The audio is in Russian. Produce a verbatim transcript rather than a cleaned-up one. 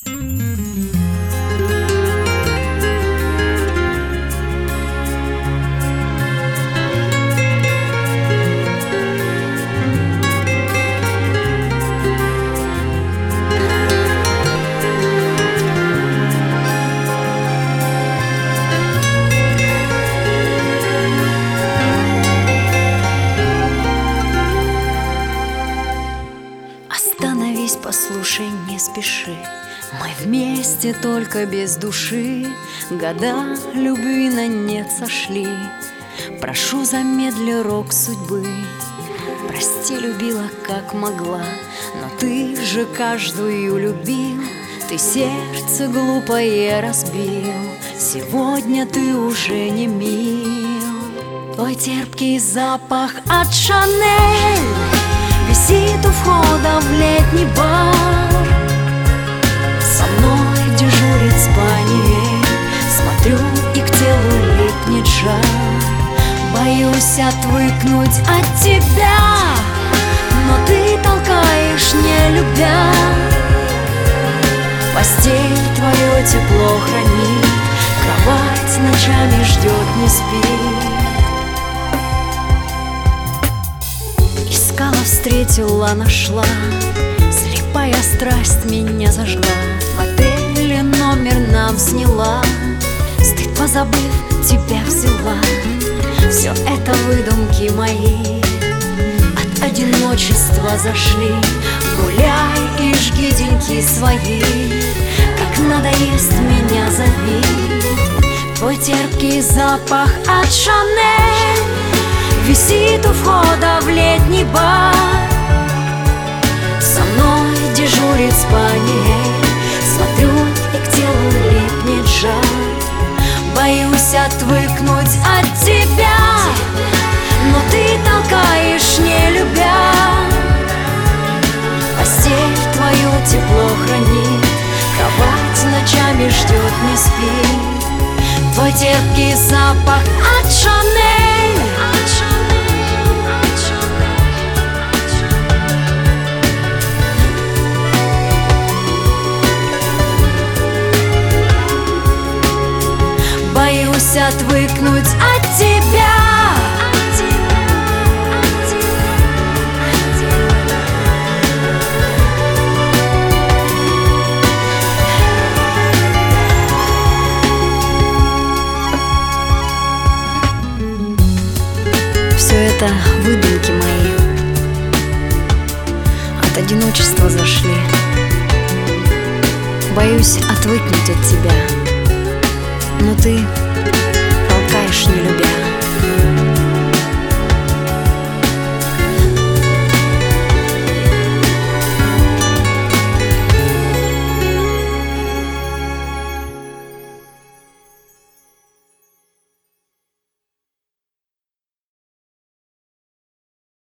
Остановись, послушай, не спеши. Мы вместе, только без души. Года любви на нет сошли. Прошу, замедли рок судьбы. Прости, любила, как могла, но ты же каждую любил. Ты сердце глупое разбил. Сегодня ты уже не мил. Твой терпкий запах от Шанель висит у входа в летний бар. Со мной дежурит спаниель. Смотрю, и к телу липнет жар. Боюсь отвыкнуть от тебя, но ты толкаешь, не любя. Постель твое тепло хранит, кровать ночами ждет, не спит. Искала, встретила, нашла. Слепая страсть меня зажгла. В отеле номер нам сняла. Стыд позабыв, тебя взяла. Все это выдумки мои, от одиночества зашли. Гуляй и жги деньки свои. Как надоест, меня зови. Твой терпкий запах от Шанель висит у входа в летний бар. Со мной дежурит спаниель. Смотрю, и к телу липнет жар. Боюсь отвыкнуть от тебя, но ты толкаешь, не любя. Постель твою тепло хранит, кровать ночами ждет, не спит. Твой терпкий запах от Шанель. Боюсь отвыкнуть от тебя. Все это выдумки мои, от одиночества зашли. Боюсь отвыкнуть от тебя, но ты